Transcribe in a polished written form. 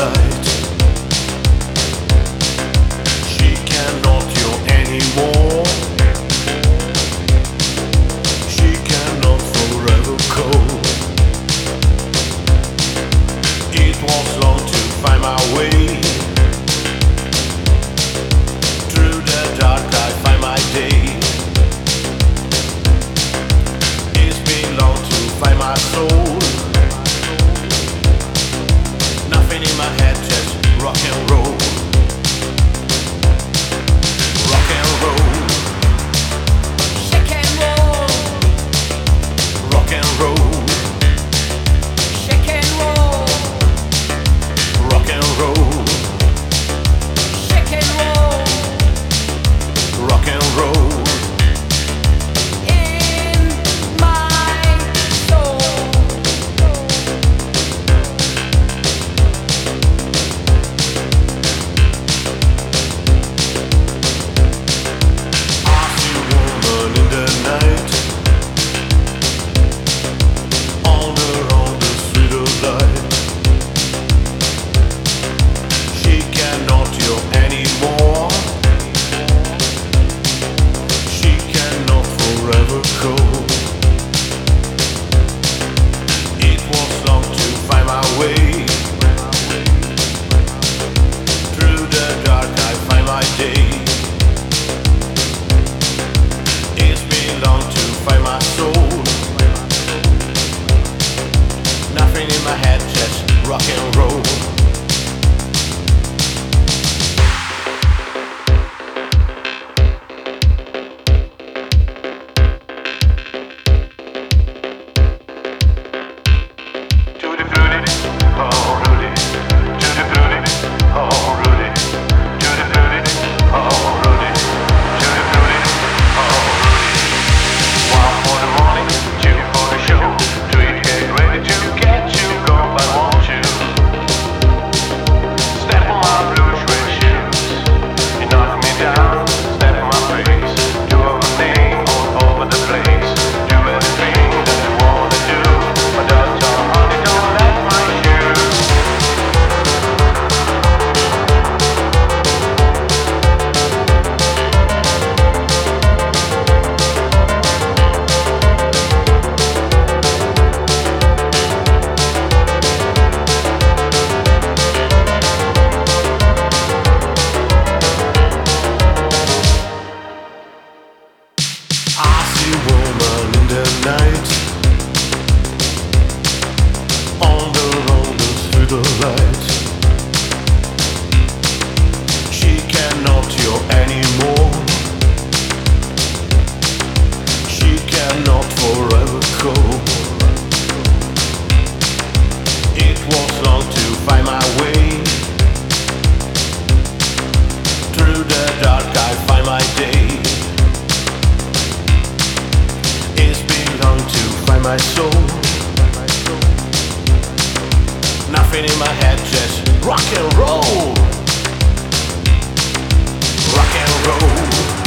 light. She cannot you anymore. She cannot forever cold. It was long to find my way. Through the dark I find my day. It's been long to find my soul. Nothing in my head, just rock and roll. Rock and roll. Shake and roll. Rock and roll. Shake and roll. Rock and roll. Shake and roll. Rock and roll. In my soul. I see a woman in the night, on the street of light. She cannot you anymore. She cannot forever go. It was long to find my way. Through the dark I find my day. It's been long to find my soul. Nothing in my head, just rock and roll. Tutti frutti, oh Rudy. Tutti frutti, oh Rudy. Tutti frutti, oh Rudy. Tutti frutti, oh Rudy. One for the morning, two for the show. Three get ready to get you going, but won't you? Step on my blue suede shoes. You knock me down, step on my face. Do a name all over the place. Do anything that you wanna do. But don't honey, don't let my shoes. I see a woman in the night, on the street of light. She cannot you anymore. She cannot forever go. It was long to find my way. Through the dark I find my day. It's been long to find my soul. Nothing in my head, just rock and roll. Rock and roll.